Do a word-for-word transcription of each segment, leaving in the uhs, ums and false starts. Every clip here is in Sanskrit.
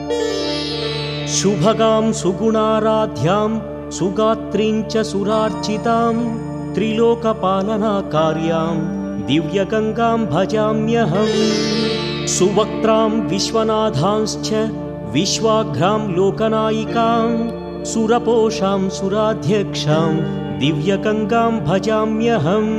शुभगां सुगुणाराध्यां सुगात्रीं च सुरार्चितां त्रिलोकपालनाकार्यां दिव्यगंगां भजाम्यहम्। सुवक्त्रां विश्वनाथांश्च विश्वाघ्रां लोकनायिकां सुरपोषां सुराध्यक्षां दिव्यगंगां भजाम्यहम्।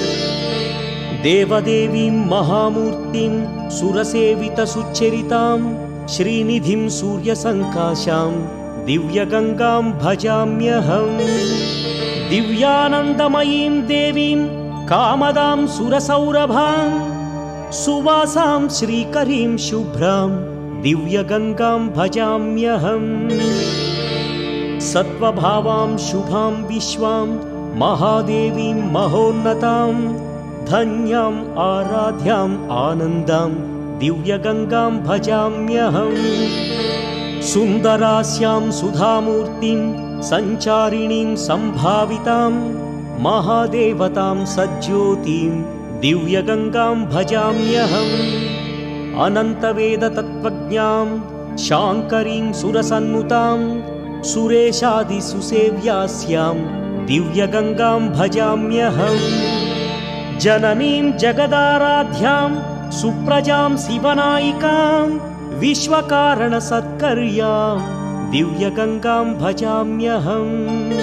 देवदेवीं महामूर्तिं सुरसेवितसुचरितां श्रीनिधिं सूर्यसङ्काशां दिव्यगंगां भजाम्यहम्। दिव्यानन्दमयीं देवीं कामदां सुरसौरभां सुवासां श्रीकरीं शुभ्रां दिव्यगंगां भजाम्यहम्। सत्वभावां शुभां विश्वां महादेवीं महोन्नतां धन्यां आराध्यां आनन्दां दिव्यगंगां भजाम्यहम्। सुन्दरास्यां सुधामूर्तिं सञ्चारिणीं सम्भावितां महादेवतां सज्ज्योतिं दिव्यगंगां भजाम्यहम्। अनन्तवेदतत्त्वज्ञां शाङ्करीं सुरसन्नुतां सुरेशादिसुसेव्यास्यां दिव्यगंगां भजाम्यहम्। जननीं जगदाराध्यां सुप्रजां शिवनायिकां विश्वकारणसत्कर्यां दिव्यगंगां भजाम्यहम्।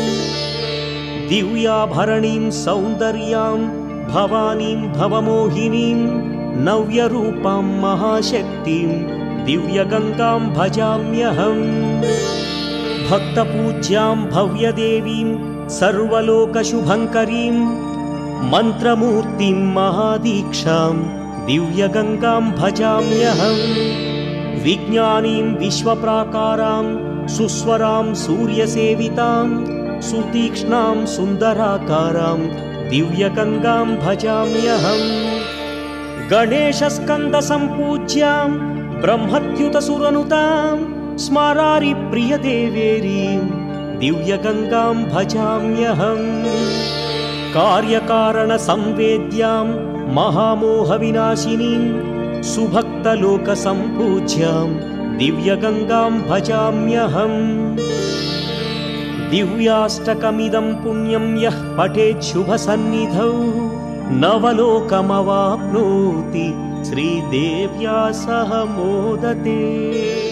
दिव्याभरणीं सौन्दर्यां भवानीं भवमोहिनीं नव्यरूपां महाशक्तिं दिव्यगंगां भजाम्यहम्। भक्तपूज्यां भव्यदेवीं सर्वलोकशुभङ्करीं मन्त्रमूर्तिं महादीक्षां दिव्यगंगां भजाम्यहम्। विज्ञानीं विश्वप्राकारां सुस्वरां सूर्यसेवितां सुतीक्ष्णां सुन्दराकारां दिव्यगंगां भजाम्यहम्। गणेशस्कन्दसम्पूज्यां ब्रह्मद्युतसुरनुतां स्मरारिप्रियदेवेरीं दिव्यगंगां भजाम्यहम्। कार्यकारणसंवेद्यां महामोहविनाशिनीं सुभक्तलोकसम्पूज्यां दिव्यगंगां भजाम्यहम्। दिव्याष्टकमिदं पुण्यं यः पठेत् शुभसन्निधौ नवलोकमवाप्नोति श्रीदेव्या सह मोदते।